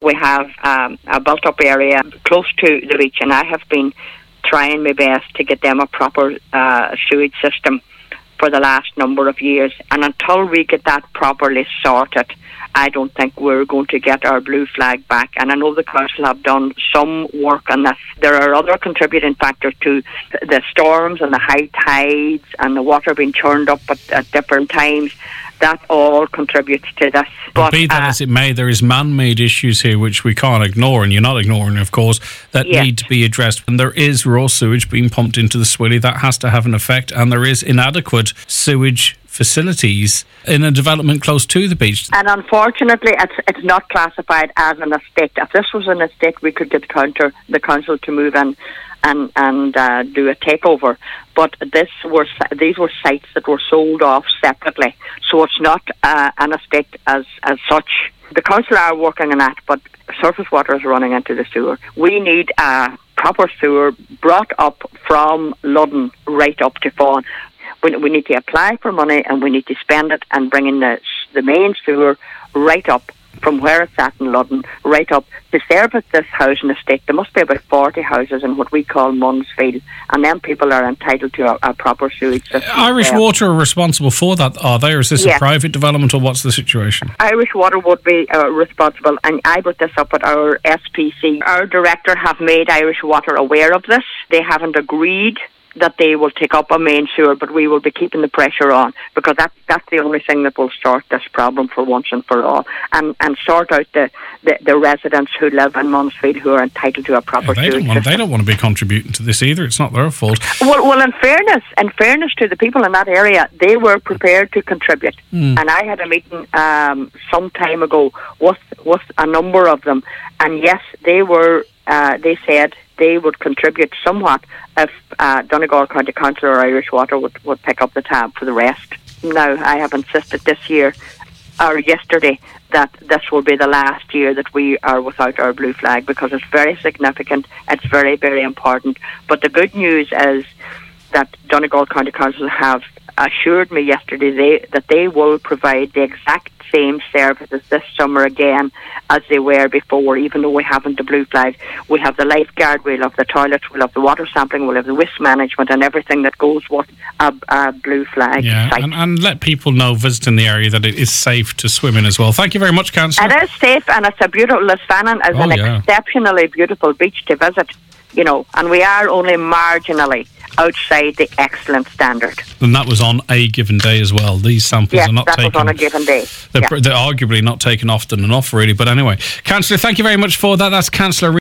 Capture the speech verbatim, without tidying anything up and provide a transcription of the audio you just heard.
we have um, a built-up area close to the beach, and I have been trying my best to get them a proper uh, sewage system for the last number of years. And until we get that properly sorted, I don't think we're going to get our blue flag back. And I know the council have done some work on this. There are other contributing factors to the storms and the high tides and the water being churned up at, at different times. That all contributes to this. But be that uh, as it may, there is man-made issues here which we can't ignore, and you're not ignoring, of course, that yes. need to be addressed. And there is raw sewage being pumped into the Swilly. That has to have an effect. And there is inadequate sewage facilities in a development close to the beach. And unfortunately, it's it's not classified as an estate. If this was an estate, we could get counter, the council to move in and and uh, do a takeover. But this were these were sites that were sold off separately, so it's not uh, an estate as as such. The council are working on that, but surface water is running into the sewer. We need a proper sewer brought up from Ludden right up to Fawn. We, we need to apply for money, and we need to spend it and bring in the the main sewer right up from where it's at in Ludden, right up to service this housing estate. There must be about forty houses in what we call Munsfield, and then people are entitled to a, a proper sewage system. Irish Water are responsible for that, are they? Or is this yes. a private development, or what's the situation? Irish Water would be uh, responsible, and I brought this up at our S P C. Our director have made Irish Water aware of this. They haven't agreed that they will take up a main sewer, but we will be keeping the pressure on, because that, that's the only thing that will sort this problem for once and for all, and, and sort out the, the, the residents who live in Munsfield who are entitled to a proper yeah, they sewage don't want, system. They don't want to be contributing to this either. It's not their fault. Well, well, in fairness, in fairness to the people in that area, they were prepared to contribute. Mm. And I had a meeting um, some time ago with, with a number of them, and yes, they were. Uh, they said they would contribute somewhat if uh, Donegal County Council or Irish Water would, would pick up the tab for the rest. Now, I have insisted this year, or yesterday, that this will be the last year that we are without our blue flag, because it's very significant, it's very, very important. But the good news is that Donegal County Council have assured me yesterday they, that they will provide the exact same services this summer again as they were before, even though we haven't the blue flag. We have the lifeguard, we'll have the toilets, we'll have the water sampling, we'll have the waste management and everything that goes with a, a blue flag yeah, site. And, and let people know visiting the area that it is safe to swim in as well. Thank you very much, Councillor. It is safe, and it's a beautiful, Lisfannon is oh, an yeah. exceptionally beautiful beach to visit, you know, and we are only marginally outside the excellent standard. And that was on a given day as well. These samples yes, are not that taken... was on a given day. They're, yeah. they're arguably not taken often enough, really. But anyway, Councillor, thank you very much for that. That's Councillor